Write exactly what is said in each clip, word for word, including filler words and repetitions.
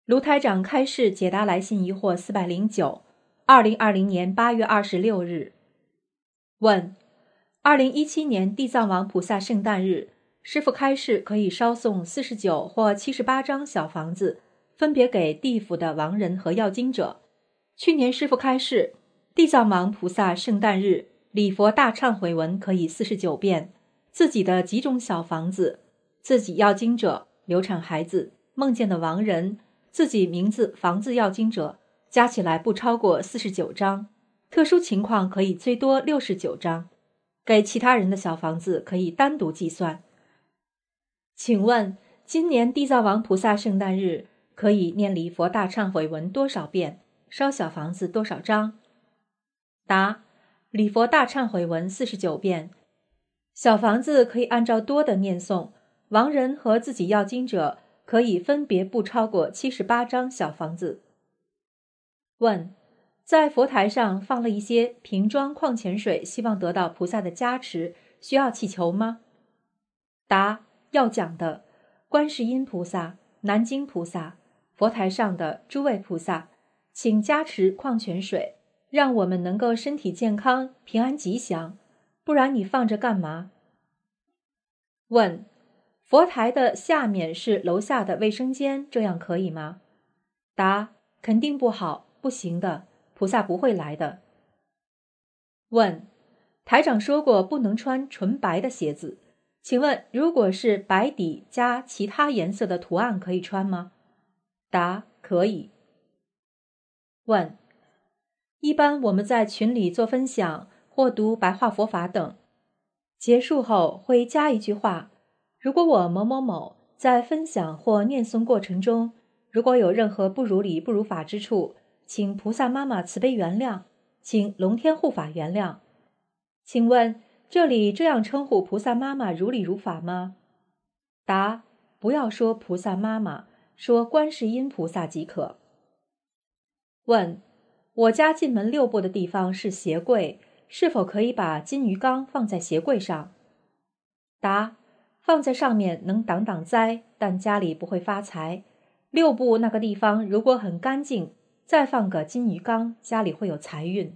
卢台长开示解答来信疑惑四百零九，二零二零年八月二十六日。问：二零一七年地藏王菩萨圣诞日，师父开示可以烧送四十九或七十八张小房子，分别给地府的亡人和要经者。去年师父开示，地藏王菩萨圣诞日礼佛大忏悔文可以四十九遍，自己的几种小房子，自己要经者、流产孩子、梦见的亡人、自己名字房子要经者，加起来不超过四十九张，特殊情况可以最多六十九张。给其他人的小房子可以单独计算。请问今年地藏王菩萨圣诞日可以念礼佛大忏悔文多少遍，烧小房子多少张？答：礼佛大忏悔文四十九遍，小房子可以按照多的念诵，亡人和自己要经者可以分别不超过七十八张小房子。问：在佛台上放了一些瓶装矿泉水，希望得到菩萨的加持，需要祈求吗？答：要讲的。观世音菩萨、南京菩萨、佛台上的诸位菩萨，请加持矿泉水，让我们能够身体健康、平安吉祥，不然你放着干嘛？问：佛台的下面是楼下的卫生间，这样可以吗？答：肯定不好，不行的，菩萨不会来的。问：台长说过不能穿纯白的鞋子，请问如果是白底加其他颜色的图案可以穿吗？答：可以。问：一般我们在群里做分享或读白话佛法等，结束后会加一句话，如果我某某某在分享或念诵过程中，如果有任何不如理不如法之处，请菩萨妈妈慈悲原谅，请龙天护法原谅。请问这里这样称呼菩萨妈妈如理如法吗？答：不要说菩萨妈妈，说观世音菩萨即可。问：我家进门六步的地方是鞋柜，是否可以把金鱼缸放在鞋柜上？答：放在上面能挡挡灾，但家里不会发财。六步那个地方如果很干净，再放个金鱼缸，家里会有财运。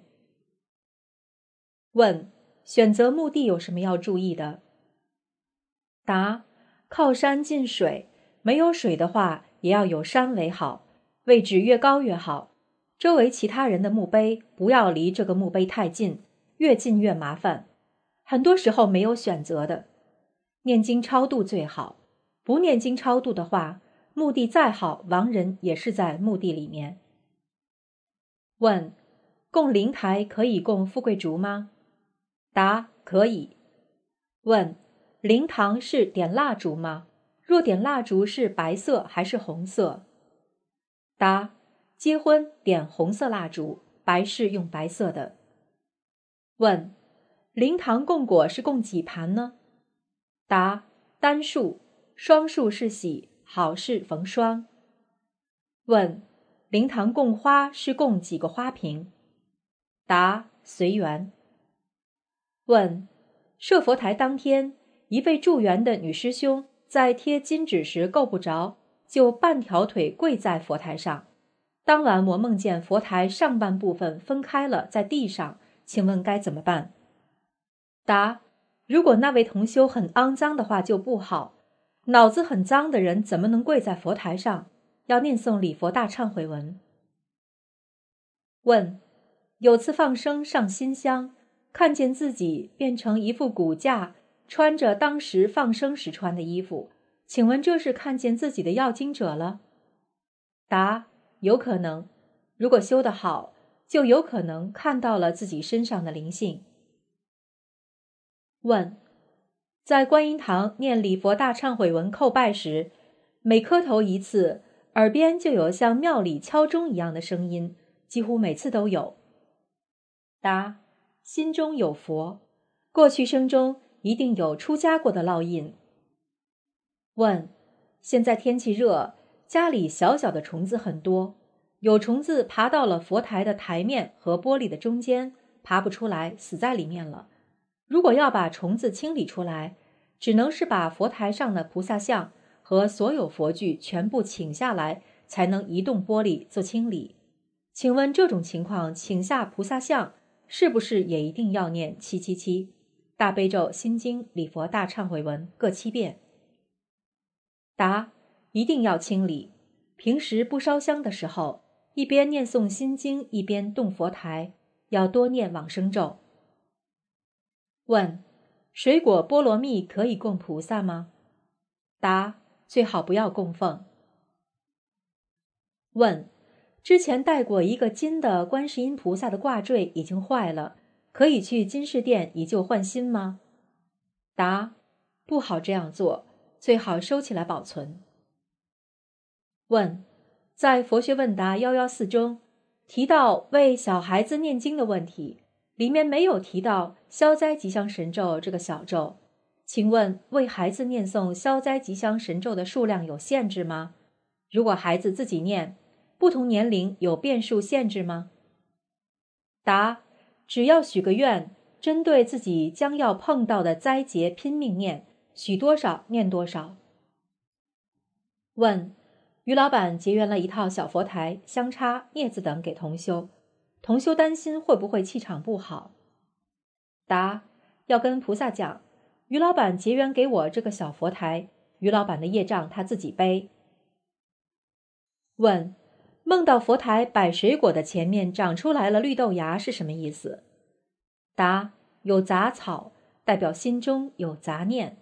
问：选择墓地有什么要注意的？答：靠山近水，没有水的话也要有山为好，位置越高越好。周围其他人的墓碑不要离这个墓碑太近，越近越麻烦。很多时候没有选择的，念经超度最好，不念经超度的话，墓地再好，亡人也是在墓地里面。问：供灵台可以供富贵竹吗？答：可以。问：灵堂是点蜡烛吗？若点蜡烛是白色还是红色？答：结婚点红色蜡烛，白事用白色的。问：灵堂供果是供几盘呢？答：单数，双数是喜，好事逢双。问：灵堂供花是供几个花瓶？答：随缘。问：设佛台当天，一位助缘的女师兄在贴金纸时够不着，就半条腿跪在佛台上。当晚我梦见佛台上半部分分开了，在地上，请问该怎么办？答：如果那位同修很肮脏的话就不好，脑子很脏的人怎么能跪在佛台上？要念诵礼佛大忏悔文。问：有次放生上新香，看见自己变成一副骨架，穿着当时放生时穿的衣服，请问这是看见自己的要经者了？答：有可能，如果修得好，就有可能看到了自己身上的灵性。问：在观音堂念礼佛大忏悔文叩拜时，每磕头一次，耳边就有像庙里敲钟一样的声音，几乎每次都有。答：心中有佛，过去生中一定有出家过的烙印。问：现在天气热，家里小小的虫子很多，有虫子爬到了佛台的台面和玻璃的中间，爬不出来，死在里面了。如果要把虫子清理出来，只能是把佛台上的菩萨像和所有佛具全部请下来， 才能移动玻璃做清理。请问这种情况，请下菩萨像是不是也一定要念七七七大悲咒、心经、礼佛大忏悔文各七遍？答：一定要清理。平时不烧香的时候，一边念诵心经一边动佛台，要多念往生咒。问：水果菠萝蜜可以供菩萨吗？答：最好不要供奉。问：之前带过一个金的观世音菩萨的挂坠已经坏了，可以去金饰店以旧换新吗？答：不好这样做，最好收起来保存。问：在佛学问答一一四中提到为小孩子念经的问题，里面没有提到消灾吉祥神咒这个小咒，请问为孩子念诵消灾吉祥神咒的数量有限制吗？如果孩子自己念，不同年龄有变数限制吗？答：只要许个愿，针对自己将要碰到的灾劫拼命念，许多少念多少。问：于老板结缘了一套小佛台、香插、镊子等给同修，同修担心会不会气场不好。答：要跟菩萨讲，于老板结缘给我这个小佛台，于老板的业障他自己背。问：梦到佛台摆水果的前面长出来了绿豆芽是什么意思？答：有杂草，代表心中有杂念。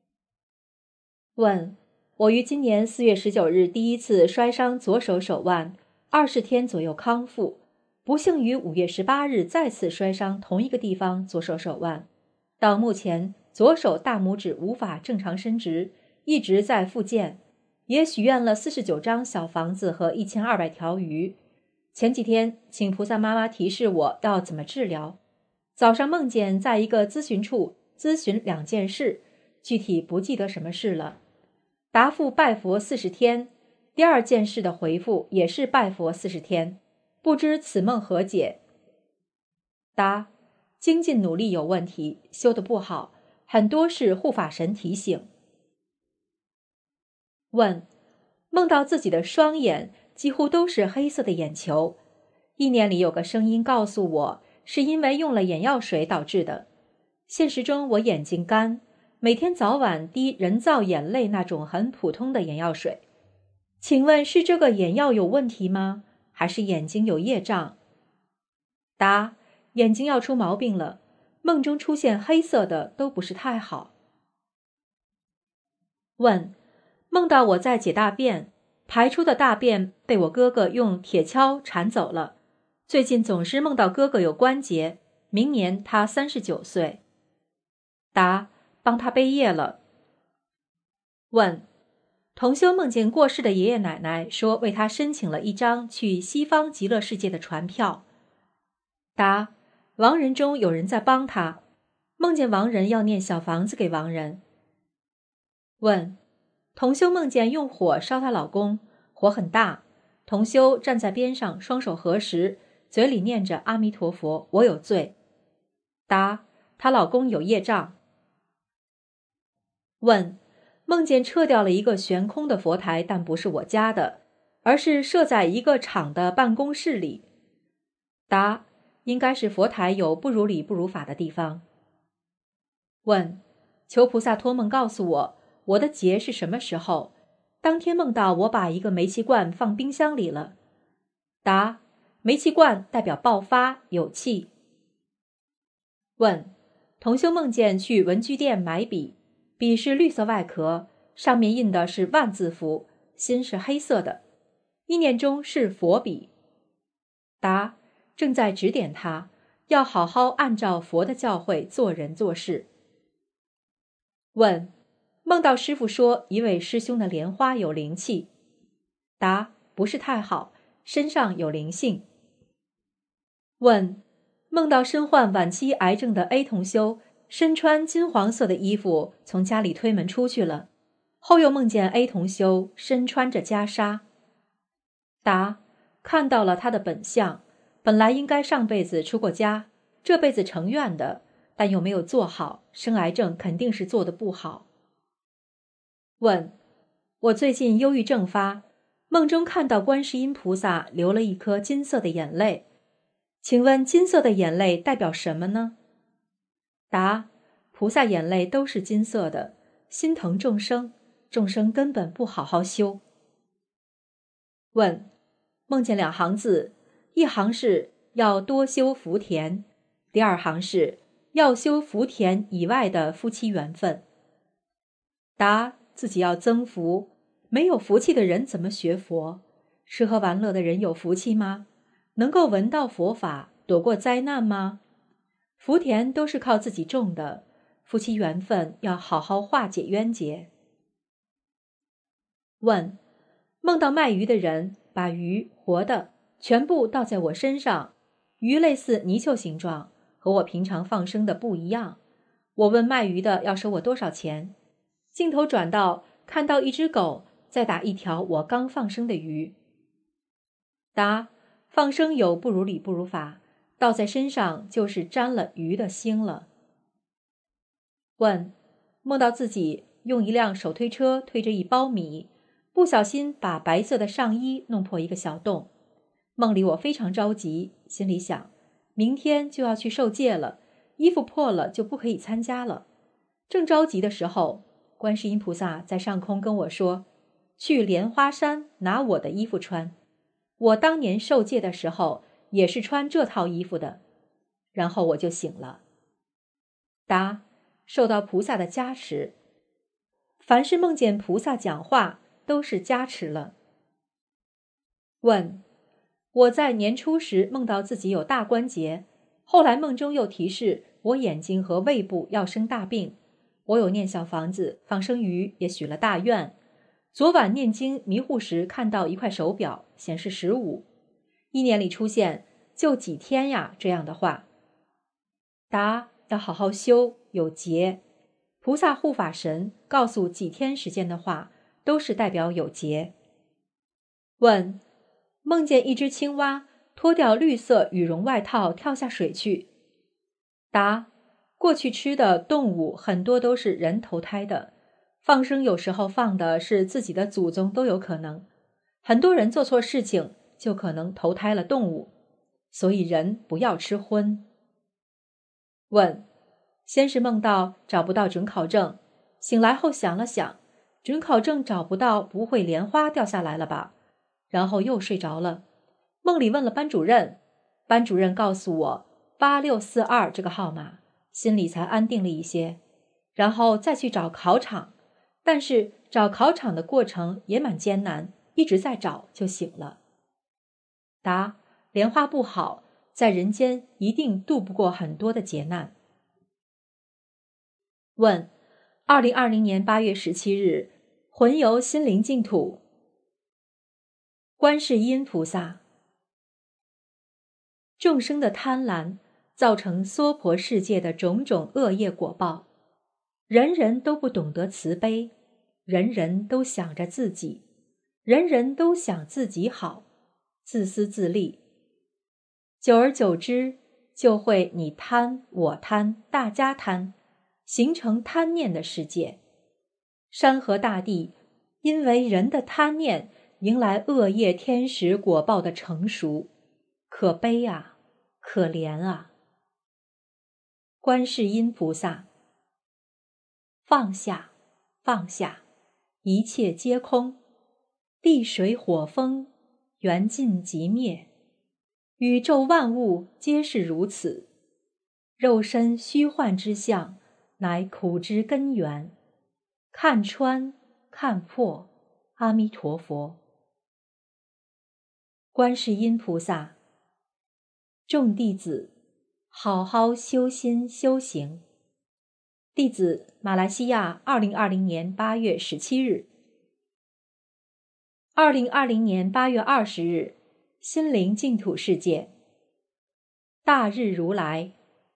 问：我于今年四月十九日第一次摔伤左手手腕，二十天左右康复，不幸于五月十八日再次摔伤同一个地方左手手腕，到目前左手大拇指无法正常伸直，一直在复健，也许愿了四十九张小房子和一千二百条鱼。前几天请菩萨妈妈提示我要怎么治疗。早上梦见在一个咨询处咨询两件事，具体不记得什么事了。答复拜佛四十天，第二件事的回复也是拜佛四十天，不知此梦何解？答：精进努力有问题，修得不好，很多是护法神提醒。问：梦到自己的双眼几乎都是黑色的眼球，意念里有个声音告诉我是因为用了眼药水导致的。现实中我眼睛干，每天早晚滴人造眼泪那种很普通的眼药水，请问是这个眼药有问题吗？还是眼睛有业障？答：眼睛要出毛病了，梦中出现黑色的都不是太好。问：梦到我在解大便，排出的大便被我哥哥用铁锹铲走了，最近总是梦到哥哥有关节，明年他三十九岁。答：帮他背业了。问：同修梦见过世的爷爷奶奶说为他申请了一张去西方极乐世界的船票。答：亡人中有人在帮他，梦见亡人要念小房子给亡人。问：同修梦见用火烧她老公，火很大，同修站在边上双手合十，嘴里念着阿弥陀佛，我有罪。答：她老公有业障。问：梦见撤掉了一个悬空的佛台，但不是我家的，而是设在一个厂的办公室里。答：应该是佛台有不如理不如法的地方。问：求菩萨托梦告诉我，我的劫是什么时候？当天梦到我把一个煤气罐放冰箱里了。答：煤气罐代表爆发有气。问：同修梦见去文具店买笔，笔是绿色外壳，上面印的是万字符，心是黑色的，意念中是佛笔。答：正在指点他，要好好按照佛的教诲做人做事。问：梦到师父说一位师兄的莲花有灵气。答：不是太好，身上有灵性。问：梦到身患晚期癌症的 A 同修身穿金黄色的衣服从家里推门出去了，后又梦见 A 同修身穿着袈裟。答：看到了他的本相，本来应该上辈子出过家，这辈子成愿的，但又没有做好，生癌症肯定是做得不好。问：我最近忧郁症发， 梦中看到观世音菩萨流了一颗金色的眼泪，请问金色的眼泪代表什么呢？答：菩萨眼泪都是金色的，心疼众生，众生根本不好好修。问：梦见两行字，一行是要多修福田，第二行是要修福田以外的夫妻缘分。答：自己要增福，没有福气的人怎么学佛？吃喝玩乐的人有福气吗？能够闻到佛法，躲过灾难吗？福田都是靠自己种的，夫妻缘分要好好化解冤结。问：梦到卖鱼的人把鱼活的全部倒在我身上，鱼类似泥鳅形状，和我平常放生的不一样。我问卖鱼的要收我多少钱，镜头转到看到一只狗在打一条我刚放生的鱼。答：放生有不如理不如法，倒在身上就是沾了鱼的腥了。问：梦到自己用一辆手推车推着一包米，不小心把白色的上衣弄破一个小洞。梦里我非常着急，心里想，明天就要去受戒了，衣服破了就不可以参加了。正着急的时候，观世音菩萨在上空跟我说，去莲花山拿我的衣服穿，我当年受戒的时候也是穿这套衣服的。然后我就醒了。答：受到菩萨的加持，凡是梦见菩萨讲话都是加持了。问：我在年初时梦到自己有大关节，后来梦中又提示我眼睛和胃部要生大病，我有念小房子，放生鱼，也许了大愿。昨晚念经迷糊时看到一块手表显示十五，一年里出现就几天呀这样的话。答：要好好修，有劫。菩萨护法神告诉几天时间的话，都是代表有劫。问：梦见一只青蛙脱掉绿色羽绒外套跳下水去。答：过去吃的动物很多都是人投胎的，放生有时候放的是自己的祖宗都有可能，很多人做错事情就可能投胎了动物，所以人不要吃荤。问：先是梦到找不到准考证，醒来后想了想，准考证找不到，不会莲花掉下来了吧？然后又睡着了。梦里问了班主任，班主任告诉我八六四二这个号码，心里才安定了一些。然后再去找考场，但是找考场的过程也蛮艰难，一直在找就醒了。答：莲花不好，在人间一定渡不过很多的劫难。问：二零二零年八月十七日，魂游心灵净土。观世音菩萨：众生的贪婪造成娑婆世界的种种恶业果报，人人都不懂得慈悲，人人都想着自己，人人都想自己好，自私自利。久而久之，就会你贪我贪大家贪，形成贪念的世界。山河大地因为人的贪念迎来恶业天使果报的成熟，可悲啊，可怜啊。观世音菩萨：放下，放下，一切皆空，地水火风，缘尽即灭，宇宙万物皆是如此，肉身虚幻之相，乃苦之根源。看穿，看破，阿弥陀佛。观世音菩萨：众弟子好好修心修行。弟子马来西亚二零二零年八月十七日。二零二零年八月二十日，心灵净土世界。大日如来：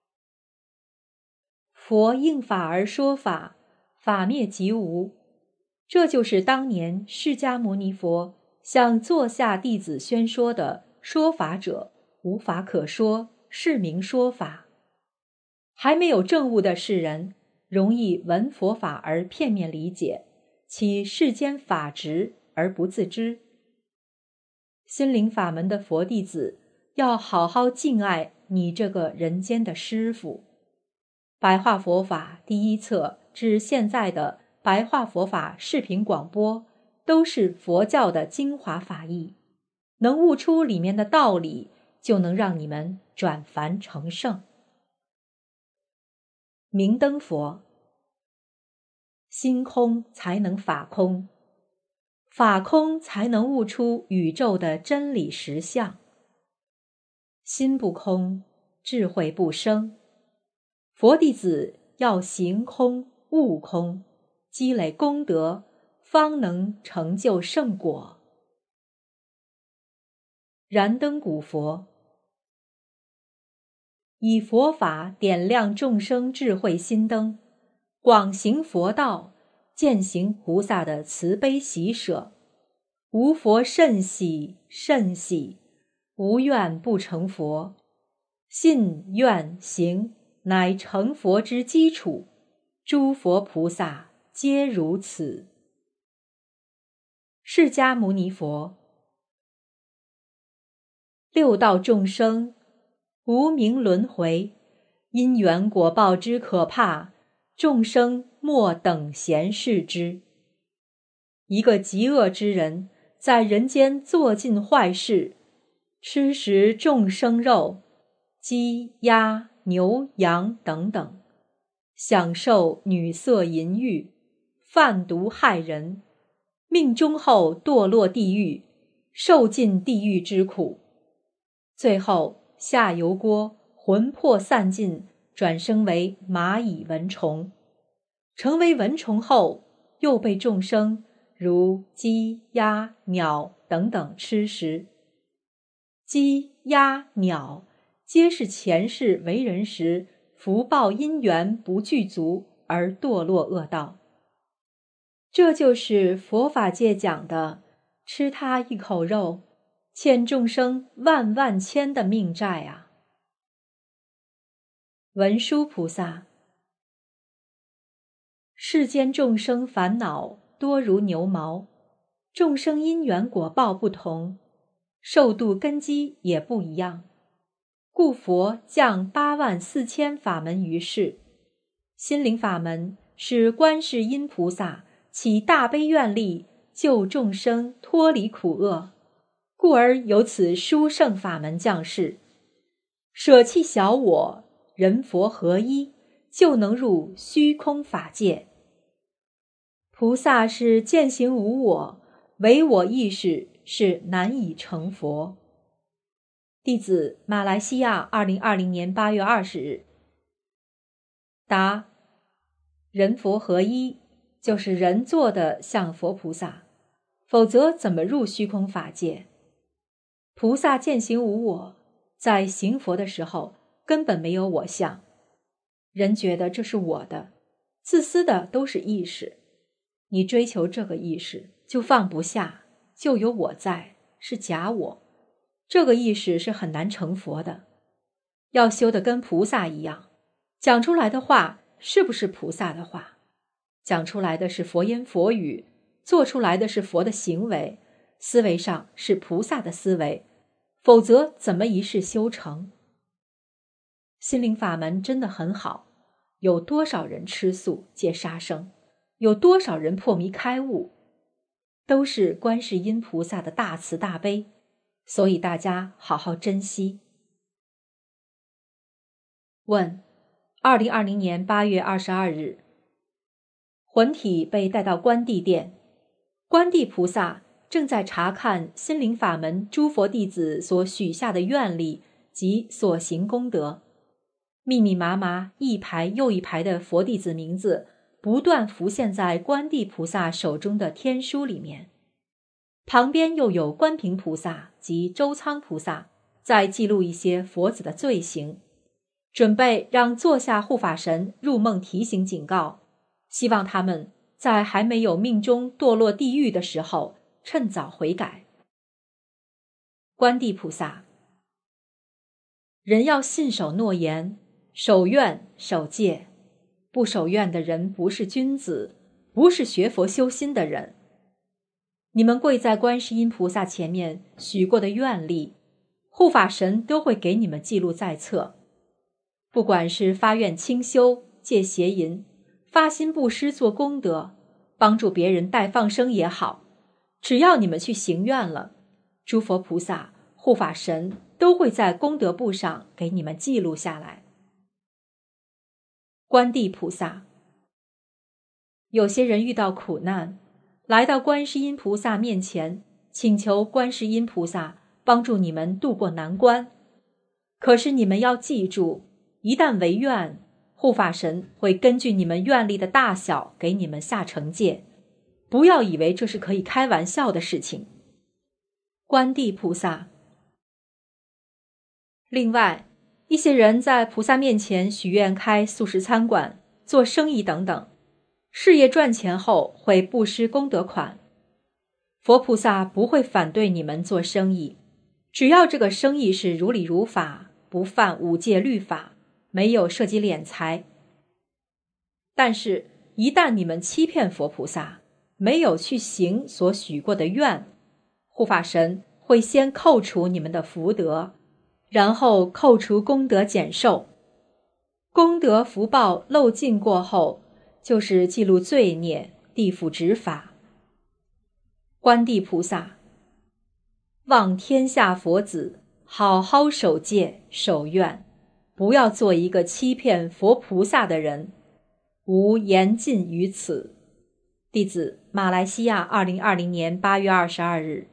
佛应法而说法，法灭即无。这就是当年释迦牟尼佛向座下弟子宣说的说法者，无法可说，是名说法。还没有证悟的世人，容易闻佛法而片面理解，其世间法执而不自知， 心灵法门的佛弟子要好好敬爱你这个人间的师父。白话佛法第一册至现在的白话佛法视频广播都是佛教的精华法义，能悟出里面的道理，就能让你们转凡成圣。明灯佛，心空才能法空，法空才能悟出宇宙的真理实相。心不空，智慧不生。佛弟子要行空、悟空，积累功德，方能成就圣果。燃灯古佛，以佛法点亮众生智慧心灯，广行佛道，践行菩萨的慈悲喜舍。无佛甚喜甚喜，无愿不成佛。信愿行乃成佛之基础，诸佛菩萨皆如此。释迦牟尼佛，六道众生无明轮回，因缘果报之可怕，众生莫等闲视之。一个极恶之人在人间做尽坏事，吃食众生肉，鸡、鸭、牛、羊等等，享受女色淫欲，贩毒害人，命终后堕落地狱，受尽地狱之苦，最后下油锅，魂魄散尽，转生为蚂蚁蚊虫。成为蚊虫后，又被众生如鸡、鸭、鸟等等吃食。鸡、鸭、鸟皆是前世为人时福报因缘不具足而堕落恶道。这就是佛法界讲的吃他一口肉，欠众生万万千的命债啊！文殊菩萨，世间众生烦恼多如牛毛，众生因缘果报不同，受度根基也不一样，故佛降八万四千法门于世。心灵法门是观世音菩萨起大悲愿力救众生脱离苦厄，故而有此殊胜法门降世。舍弃小我，人佛合一，就能入虚空法界。菩萨是践行无我，唯我意识是难以成佛。弟子马来西亚二零二零年八月二十日。答：人佛合一，就是人做的像佛菩萨，否则怎么入虚空法界？菩萨践行无我，在行佛的时候根本没有我相，人觉得这是我的，自私的都是意识。你追求这个意识，就放不下，就有我在，是假我。这个意识是很难成佛的，要修得跟菩萨一样，讲出来的话是不是菩萨的话？讲出来的是佛言佛语，做出来的是佛的行为，思维上是菩萨的思维，否则怎么一世修成？心灵法门真的很好，有多少人吃素戒杀生，有多少人破迷开悟，都是观世音菩萨的大慈大悲，所以大家好好珍惜。问：二零二零年八月二十二日，魂体被带到关帝殿，关帝菩萨正在查看心灵法门诸佛弟子所许下的愿力及所行功德，密密麻麻一排又一排的佛弟子名字不断浮现在关帝菩萨手中的天书里面，旁边又有观平菩萨及周仓菩萨在记录一些佛子的罪行，准备让座下护法神入梦提醒警告，希望他们在还没有命中堕落地狱的时候趁早悔改。观地菩萨：人要信守诺言，守愿守戒，不守愿的人不是君子，不是学佛修心的人。 你们跪在观世音菩萨前面许过的愿力，护法神都会给你们记录在册。不管是发愿清修、戒邪淫、发心布施做功德、帮助别人带放生也好，只要你们去行愿了，诸佛菩萨、护法神都会在功德簿上给你们记录下来。观地菩萨，有些人遇到苦难，来到观世音菩萨面前，请求观世音菩萨帮助你们渡过难关。可是你们要记住，一旦违愿，护法神会根据你们愿力的大小给你们下惩戒，不要以为这是可以开玩笑的事情。观地菩萨。另外，一些人在菩萨面前许愿开素食餐馆、做生意等等，事业赚钱后会布施功德款。佛菩萨不会反对你们做生意，只要这个生意是如理如法，不犯五戒律法，没有涉及敛财。但是一旦你们欺骗佛菩萨，没有去行所许过的愿，护法神会先扣除你们的福德，然后扣除功德减寿。功德福报漏尽过后，就是记录罪孽、地府执法。观地菩萨，望天下佛子好好守戒守愿，不要做一个欺骗佛菩萨的人。吾言尽于此。弟子马来西亚二零二零年八月二十二日。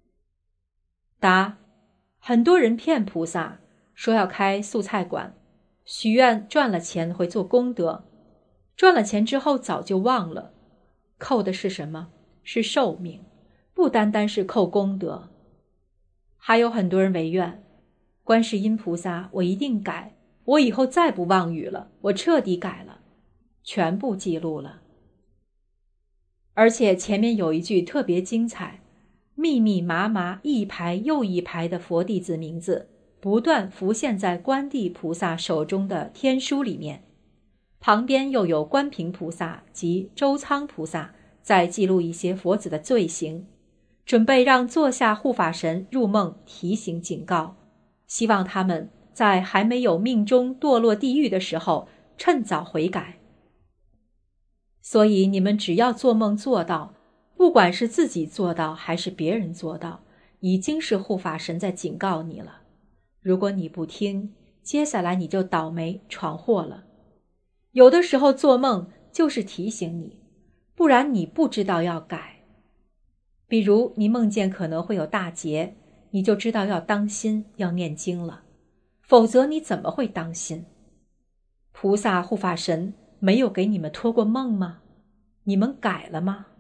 答：很多人骗菩萨，说要开素菜馆，许愿赚了钱会做功德，赚了钱之后早就忘了。扣的是什么？是寿命，不单单是扣功德。还有很多人违愿，观世音菩萨，我一定改，我以后再不妄语了，我彻底改了，全部记录了。而且前面有一句特别精彩，密密麻麻一排又一排的佛弟子名字不断浮现在观地菩萨手中的天书里面，旁边又有观平菩萨及周仓菩萨在记录一些佛子的罪行，准备让座下护法神入梦提醒警告，希望他们在还没有命中堕落地狱的时候趁早悔改。所以你们只要做梦做到，不管是自己做到还是别人做到，已经是护法神在警告你了。如果你不听，接下来你就倒霉闯祸了。有的时候做梦就是提醒你，不然你不知道要改。比如你梦见可能会有大劫，你就知道要当心，要念经了，否则你怎么会当心？菩萨护法神没有给你们托过梦吗？你们改了吗？